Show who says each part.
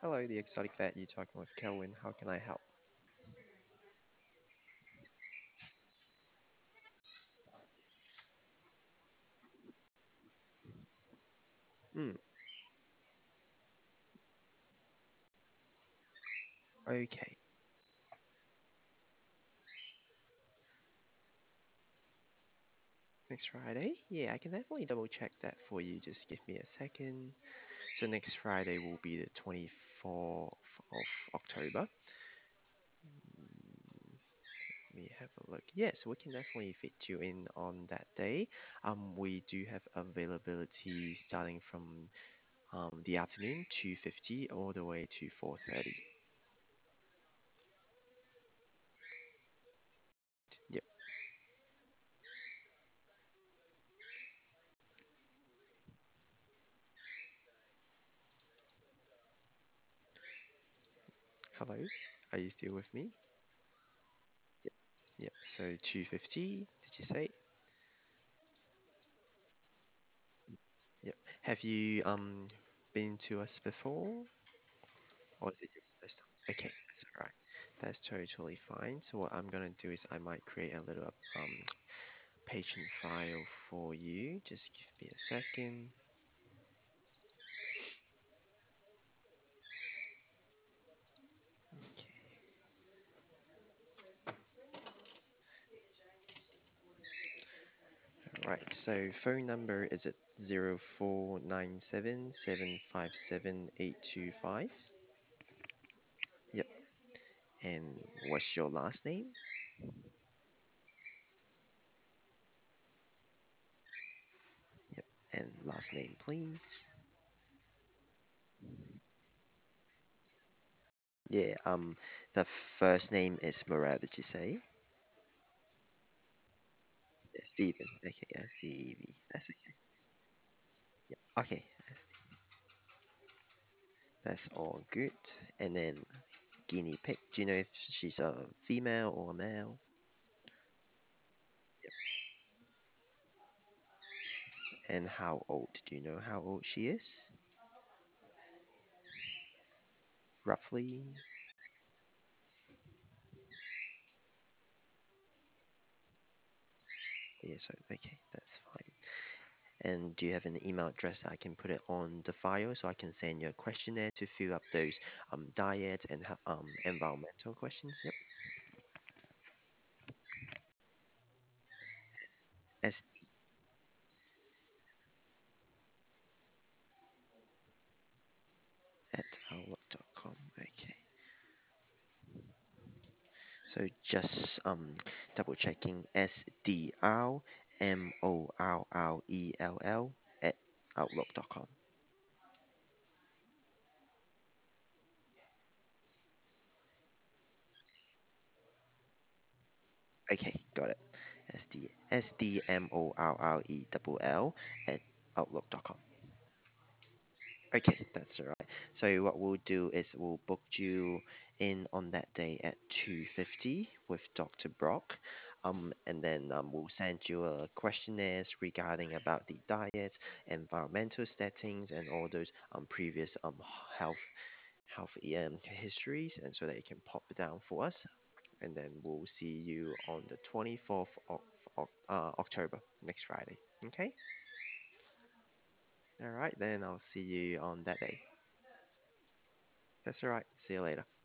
Speaker 1: Hello, the exotic vet. You talking with Kelvin? How can I help? Hmm. Okay. Next Friday? Yeah, I can definitely double check that for you. Just give me a second. So next Friday will be the 24th of October. Let me have a look. Yes, we can definitely fit you in on that day. We do have availability starting from the afternoon 2:50 all the way to 4:30. Yep. Hello. Are you still with me? Yep. Yep. So 2:50. Did you say? Yep. Have you been to us before, or is it your first time? Okay, that's all right. That's totally fine. So what I'm gonna do is I might create a little patient file for you. Just give me a second. Okay. All right. So phone number is it 0497 757 825? Yep. And what's your last name? Yep. And last name, please. Yeah. The first name is Morel. Did you say? Yeah, Steven. Okay, yeah, Stevie. That's okay. Yep. Okay, that's all good. And then guinea pig. Do you know if she's a female or a male? Yep. And how old? Do you know how old she is? Roughly? Yeah, so okay, that's fine. And do you have an email address that I can put it on the file so I can send you a questionnaire to fill up those diet and environmental questions? Yep. S at outlook.com. Okay. So just double checking SDRMORRELL at outlook.com. Okay, got it. SDMORRELL at outlook.com. Okay, that's all right. So what we'll do is we'll book you in on that day at 2:50 with Dr. Brock. And then we'll send you a questionnaires regarding about the diets, environmental settings, and all those previous health histories, and so that you can pop it down for us. And then we'll see you on the 24th of October, next Friday. Okay? All right, then I'll see you on that day. That's all right. See you later.